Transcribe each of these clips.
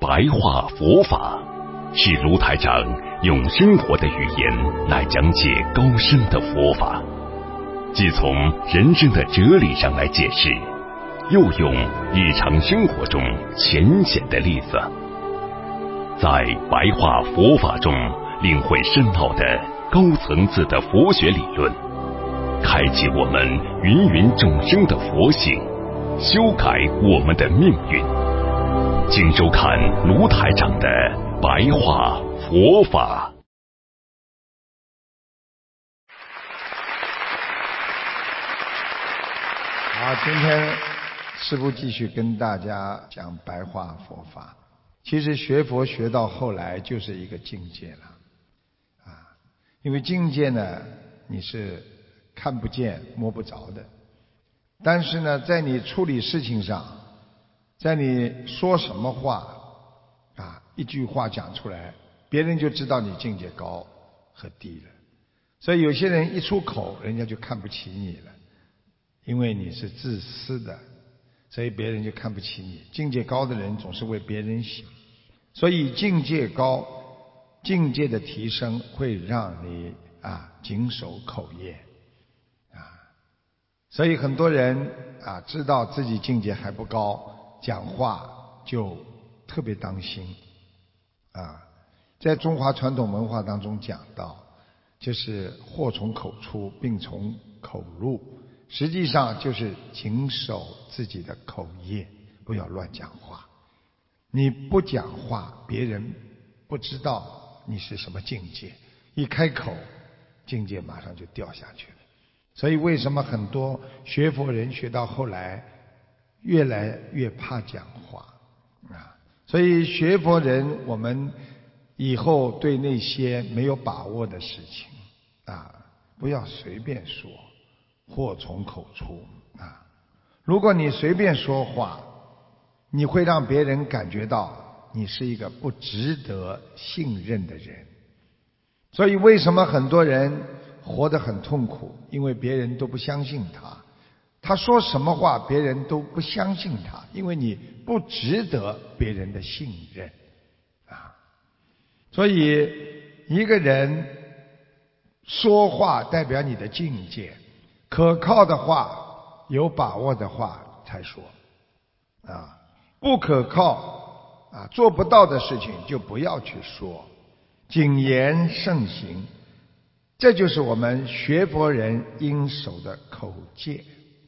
白话佛法，是卢台长用生活的语言来讲解高深的佛法，既从人生的哲理上来解释，又用日常生活中浅显的例子，在白话佛法中领会深奥的高层次的佛学理论，开启我们芸芸众生的佛性，修改我们的命运。请收看卢台长的白话佛法。 好，今天师父继续跟大家讲白话佛法。其实学佛学到后来就是一个境界了，因为境界呢你是看不见摸不着的，但是呢在你处理事情上，在你说什么话一句话讲出来，别人就知道你境界高和低了。所以有些人一出口，人家就看不起你了，因为你是自私的，所以别人就看不起你。境界高的人总是为别人想，所以境界高，境界的提升会让你谨守口业所以很多人知道自己境界还不高，讲话就特别当心在中华传统文化当中讲到，就是祸从口出，病从口入，实际上就是谨守自己的口业，不要乱讲话。你不讲话，别人不知道你是什么境界，一开口境界马上就掉下去了。所以为什么很多学佛人学到后来越来越怕讲话所以学佛人，我们以后对那些没有把握的事情不要随便说，祸从口出如果你随便说话，你会让别人感觉到你是一个不值得信任的人。所以为什么很多人活得很痛苦？因为别人都不相信他说什么话别人都不相信他，因为你不值得别人的信任所以一个人说话代表你的境界，可靠的话，有把握的话才说不可靠做不到的事情就不要去说，谨言慎行，这就是我们学佛人应守的口戒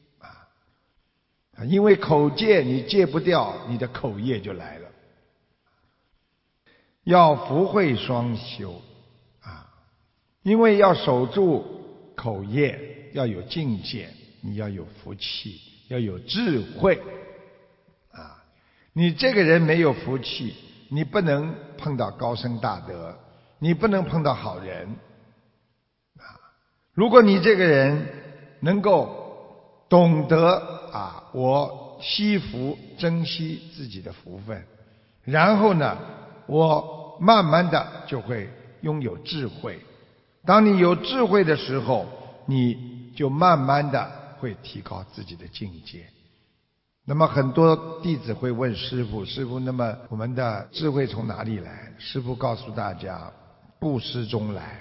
因为口戒你戒不掉，你的口业就来了。要福慧双修因为要守住口业，要有境界，你要有福气，要有智慧你这个人没有福气，你不能碰到高僧大德，你不能碰到好人如果你这个人能够懂得我惜福，珍惜自己的福分，然后呢我慢慢的就会拥有智慧。当你有智慧的时候，你就慢慢的会提高自己的境界。那么很多弟子会问师父，师父，那么我们的智慧从哪里来？师父告诉大家，布施中来。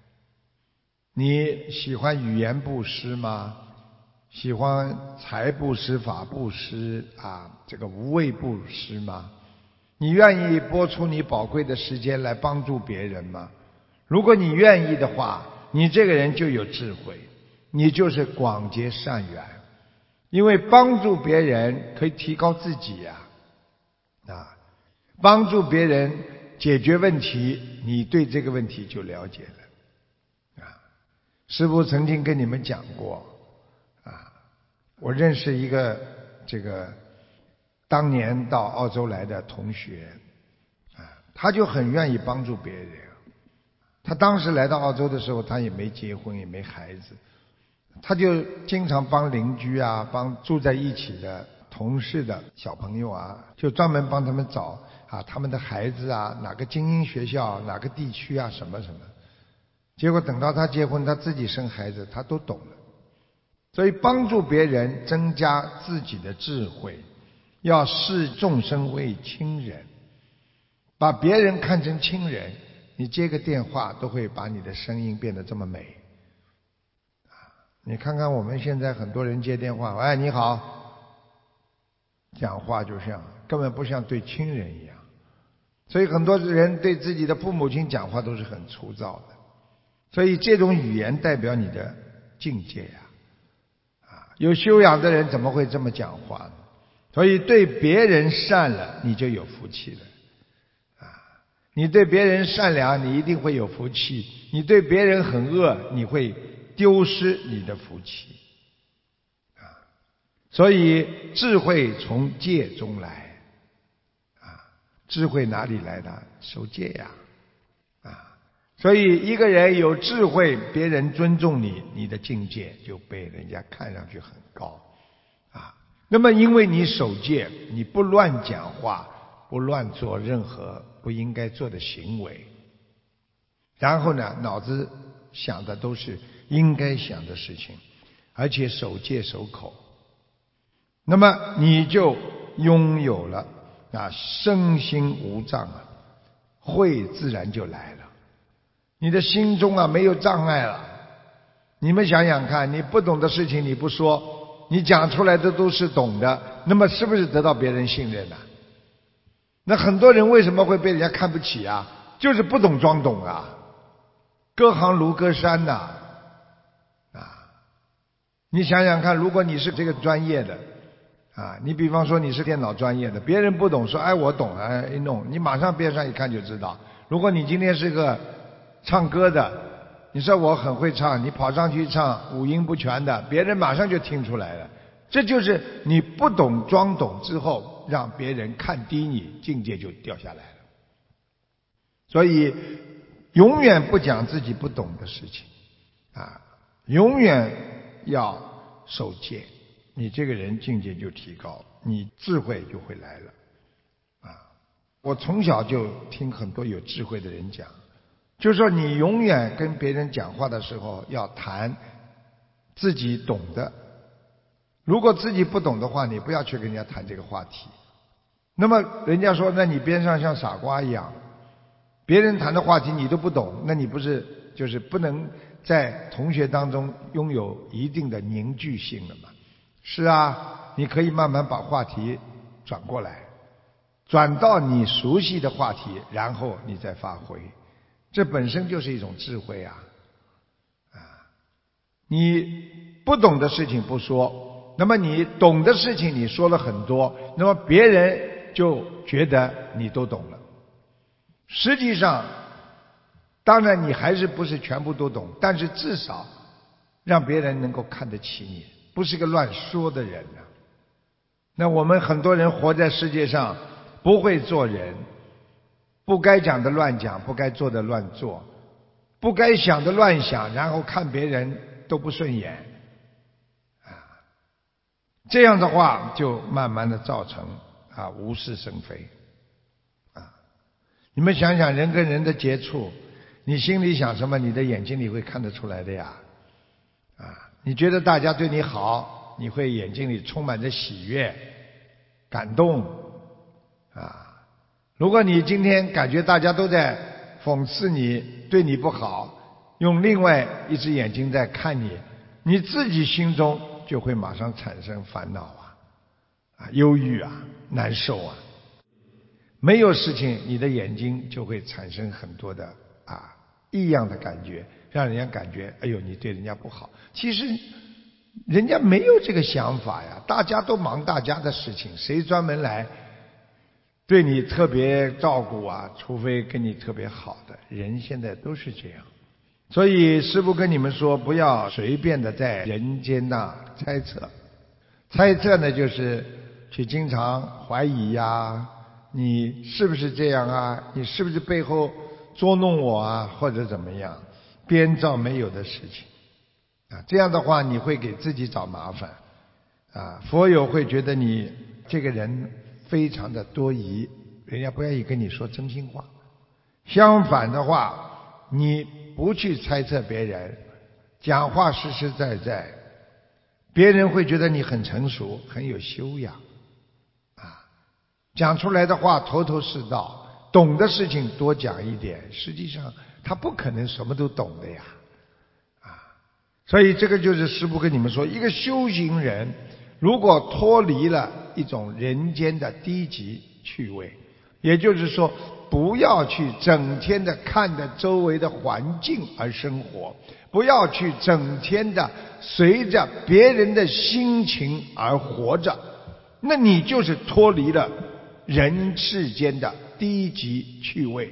你喜欢语言布施吗？喜欢财布施、法布施这个无畏布施吗？你愿意拨出你宝贵的时间来帮助别人吗？如果你愿意的话，你这个人就有智慧，你就是广结善缘。因为帮助别人可以提高自己帮助别人解决问题，你对这个问题就了解了师父曾经跟你们讲过我认识一个当年到澳洲来的同学他就很愿意帮助别人。他当时来到澳洲的时候，他也没结婚，也没孩子，他就经常帮邻居帮住在一起的同事的小朋友就专门帮他们找他们的孩子哪个精英学校，哪个地区什么什么。结果等到他结婚，他自己生孩子，他都懂了。所以帮助别人，增加自己的智慧，要视众生为亲人。 把别人看成亲人，你接个电话都会把你的声音变得这么美。你看看我们现在很多人接电话，喂，你好，讲话就像根本不像对亲人一样。所以很多人对自己的父母亲讲话都是很粗糙的。所以这种语言代表你的境界呀。有修养的人怎么会这么讲话呢？所以对别人善了，你就有福气了。你对别人善良，你一定会有福气；你对别人很恶，你会丢失你的福气。所以智慧从戒中来。智慧哪里来的？守戒呀。所以一个人有智慧，别人尊重你，你的境界就被人家看上去很高。那么因为你守戒，你不乱讲话，不乱做任何不应该做的行为，然后呢，脑子想的都是应该想的事情，而且守戒守口，那么你就拥有了身心无障慧自然就来了。你的心中没有障碍了。你们想想看，你不懂的事情你不说，你讲出来的都是懂的，那么是不是得到别人信任呢？那很多人为什么会被人家看不起啊？就是不懂装懂啊，隔行如隔山呐。你想想看，如果你是这个专业的你比方说你是电脑专业的，别人不懂说哎我懂一弄，你马上边上一看就知道。如果你今天是个唱歌的，你说我很会唱，你跑上去唱五音不全的，别人马上就听出来了。这就是你不懂装懂之后，让别人看低你，境界就掉下来了。所以永远不讲自己不懂的事情永远要守戒，你这个人境界就提高，你智慧就会来了我从小就听很多有智慧的人讲，就是说你永远跟别人讲话的时候要谈自己懂的，如果自己不懂的话，你不要去跟人家谈这个话题。那么人家说那你边上像傻瓜一样，别人谈的话题你都不懂，那你不是就是不能在同学当中拥有一定的凝聚性了吗？是啊，你可以慢慢把话题转过来，转到你熟悉的话题，然后你再发挥，这本身就是一种智慧你不懂的事情不说，那么你懂的事情你说了很多，那么别人就觉得你都懂了。实际上当然你还是不是全部都懂，但是至少让别人能够看得起你，不是个乱说的人那我们很多人活在世界上不会做人，不该讲的乱讲，不该做的乱做，不该想的乱想，然后看别人都不顺眼这样的话就慢慢的造成无事生非你们想想人跟人的接触，你心里想什么，你的眼睛里会看得出来的呀你觉得大家对你好，你会眼睛里充满着喜悦感动如果你今天感觉大家都在讽刺你，对你不好，用另外一只眼睛在看你，你自己心中就会马上产生烦恼忧郁难受没有事情，你的眼睛就会产生很多的异样的感觉，让人家感觉哎呦你对人家不好，其实人家没有这个想法呀，大家都忙大家的事情，谁专门来对你特别照顾除非跟你特别好的人，现在都是这样。所以师父跟你们说，不要随便的在人间猜测。猜测呢，就是去经常怀疑你是不是这样你是不是背后捉弄我或者怎么样，编造没有的事情这样的话你会给自己找麻烦佛友会觉得你这个人非常的多疑，人家不愿意跟你说真心话。相反的话，你不去猜测别人，讲话实实在在，别人会觉得你很成熟，很有修养讲出来的话头头是道， 懂的事情多讲一点，实际上他不可能什么都懂的呀，所以这个就是师父跟你们说，一个修行人如果脱离了一种人间的低级趣味，也就是说不要去整天的看着周围的环境而生活，不要去整天的随着别人的心情而活着，那你就是脱离了人世间的低级趣味。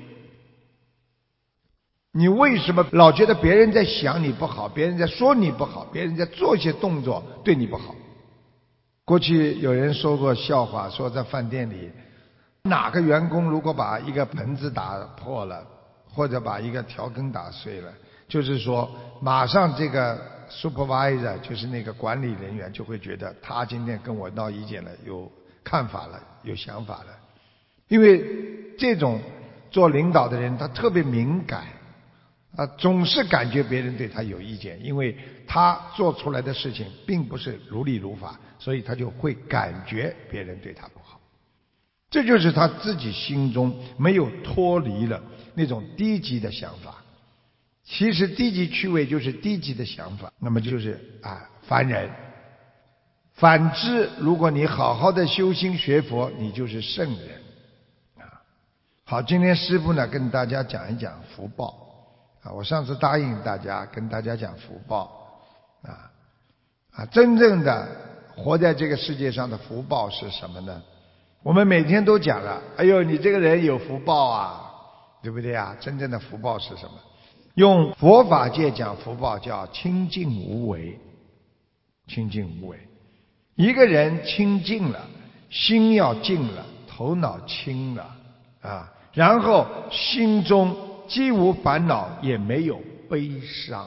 你为什么老觉得别人在想你不好，别人在说你不好，别人在做一些动作对你不好？过去有人说过笑话，说在饭店里哪个员工如果把一个盆子打破了，或者把一个调羹打碎了，就是说马上这个 supervisor 就是那个管理人员就会觉得他今天跟我闹意见了，有看法了，有想法了。因为这种做领导的人他特别敏感，总是感觉别人对他有意见，因为他做出来的事情并不是如理如法，所以他就会感觉别人对他不好。这就是他自己心中没有脱离了那种低级的想法。其实低级趣味就是低级的想法，那么就是凡人。反之，如果你好好的修心学佛，你就是圣人。好，今天师父呢跟大家讲一讲福报。我上次答应大家跟大家讲福报真正的活在这个世界上的福报是什么呢？我们每天都讲了，哎呦你这个人有福报啊，对不对啊？真正的福报是什么？用佛法界讲福报叫清净无为。清净无为，一个人清净了，心要静了，头脑清了然后心中既无烦恼也没有悲伤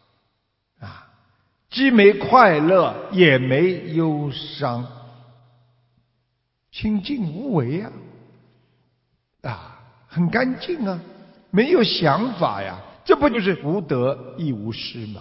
既没快乐也没忧伤，清净无为很干净没有想法呀，这不就是无得亦无失吗？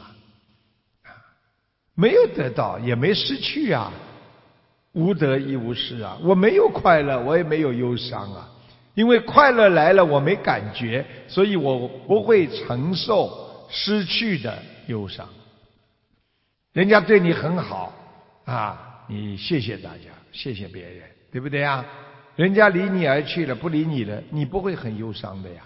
没有得到也没失去无得亦无失我没有快乐我也没有忧伤因为快乐来了我没感觉，所以我不会承受失去的忧伤。人家对你很好你谢谢大家，谢谢别人，对不对人家离你而去了，不理你了，你不会很忧伤的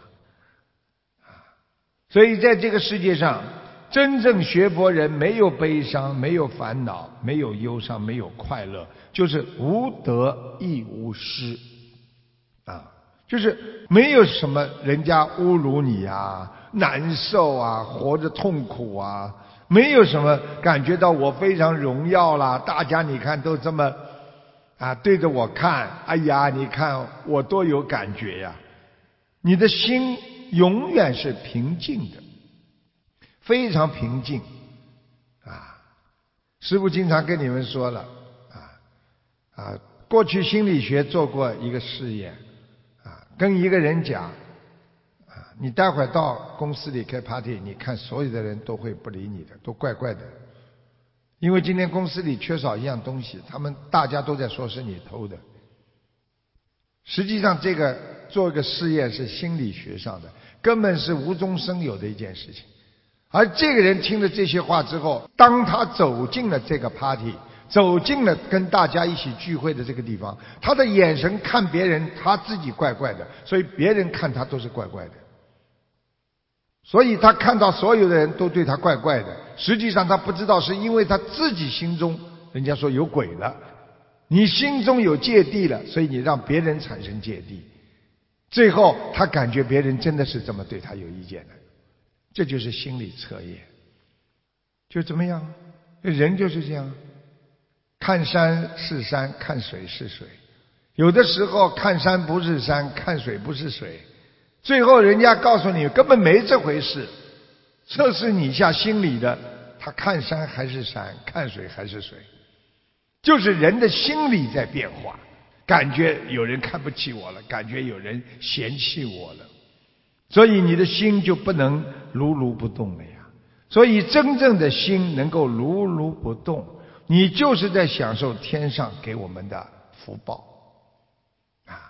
所以在这个世界上，真正学佛人没有悲伤，没有烦恼，没有忧伤，没有快乐，就是无得亦无失就是没有什么人家侮辱你难受活着痛苦没有什么感觉到我非常荣耀啦，大家你看都这么对着我看，哎呀你看我多有感觉呀。你的心永远是平静的，非常平静师父经常跟你们说了过去心理学做过一个试验跟一个人讲你待会儿到公司里开 party， 你看所有的人都会不理你的，都怪怪的，因为今天公司里缺少一样东西，大家都在说是你偷的。实际上这个做一个试验是心理学上的，根本是无中生有的一件事情。而这个人听了这些话之后，当他走进了这个 party， 走进了跟大家一起聚会的这个地方，他的眼神看别人，他自己怪怪的，所以别人看他都是怪怪的。所以他看到所有的人都对他怪怪的，实际上他不知道是因为他自己心中，人家说有鬼了，你心中有芥蒂了，所以你让别人产生芥蒂，最后他感觉别人真的是这么对他有意见的。这就是心理测验，就怎么样？人就是这样，看山是山，看水是水，有的时候看山不是山，看水不是水，最后人家告诉你根本没这回事，测试你一下心理的，他看山还是山，看水还是水，就是人的心理在变化，感觉有人看不起我了，感觉有人嫌弃我了，所以你的心就不能如如不动了呀。所以真正的心能够如如不动，你就是在享受天上给我们的福报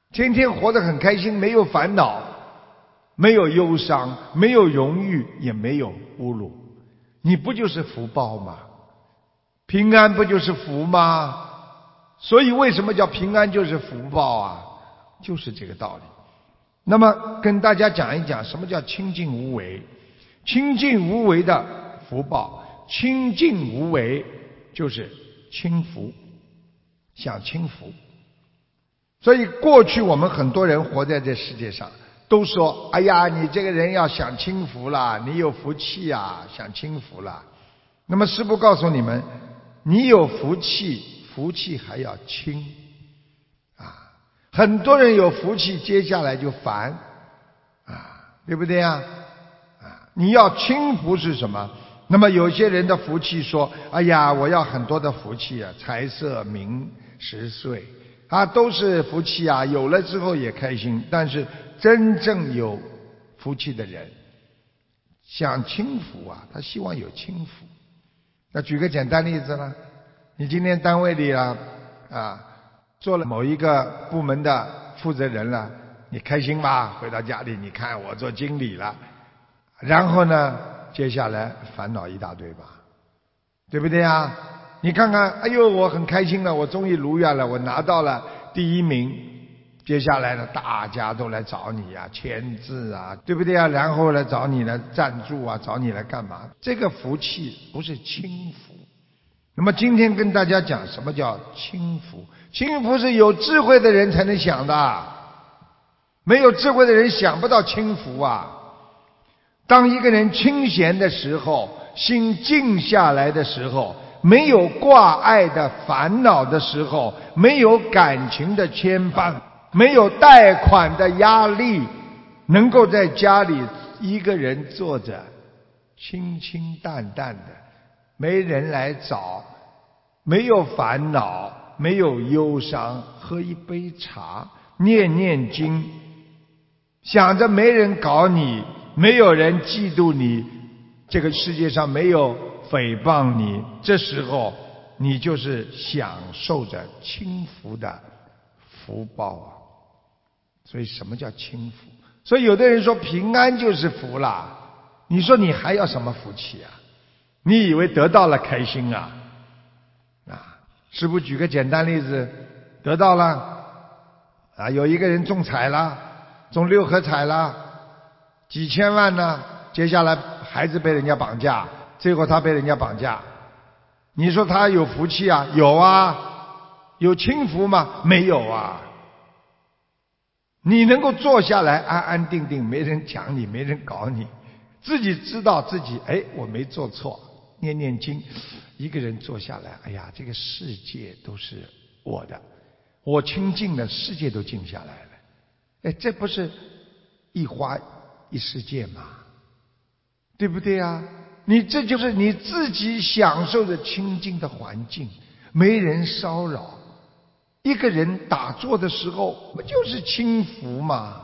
天天活得很开心，没有烦恼，没有忧伤，没有荣誉，也没有侮辱，你不就是福报吗？平安不就是福吗？所以为什么叫平安就是福报啊？就是这个道理。那么跟大家讲一讲什么叫清净无为。清净无为的福报，清净无为就是轻福，享清福。所以过去我们很多人活在这世界上都说，哎呀，你这个人要享清福啦，你有福气啊，享清福啦。那么师父告诉你们，你有福气，福气还要轻啊。很多人有福气，接下来就烦啊，对不对啊？你要轻福是什么？那么有些人的福气说，哎呀，我要很多的福气啊，财色名食睡啊，都是福气啊，有了之后也开心。但是真正有福气的人想轻福啊，他希望有轻福。那举个简单例子呢，你今天单位里做了某一个部门的负责人了，你开心吧？回到家里，你看我做经理了，然后呢，接下来烦恼一大堆吧，对不对啊？你看看，哎呦，我很开心了，我终于如愿了，我拿到了第1名。接下来呢，大家都来找你啊，签字啊，对不对啊？然后来找你来赞助啊，找你来干嘛？这个福气不是轻福。那么今天跟大家讲什么叫轻福？轻福是有智慧的人才能想的，没有智慧的人想不到轻福啊。当一个人清闲的时候，心静下来的时候，没有挂碍的烦恼的时候，没有感情的牵绊，没有贷款的压力，能够在家里一个人坐着，清清淡淡的，没人来找，没有烦恼，没有忧伤，喝一杯茶，念念经，想着没人搞你，没有人嫉妒你，这个世界上没有诽谤你，这时候你就是享受着轻福的福报啊。所以什么叫轻福？所以有的人说平安就是福啦，你说你还要什么福气啊？你以为得到了开心啊？师父举个简单例子，得到了有一个人中彩了，中6合彩了，几千万呢，接下来孩子被人家绑架，最后他被人家绑架，你说他有福气啊？有啊。有轻福吗？没有啊。你能够坐下来安安定定，没人讲你，没人搞你，自己知道自己我没做错，念念经，一个人坐下来，哎呀，这个世界都是我的，我清净了，世界都静下来了，这不是一花一世界吗？对不对啊？你这就是你自己享受的清净的环境，没人骚扰，一个人打坐的时候不就是轻福吗？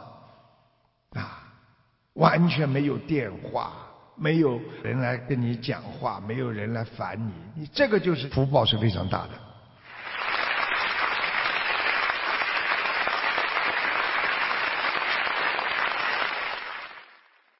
完全没有电话，没有人来跟你讲话，没有人来烦你，你这个就是福报是非常大的。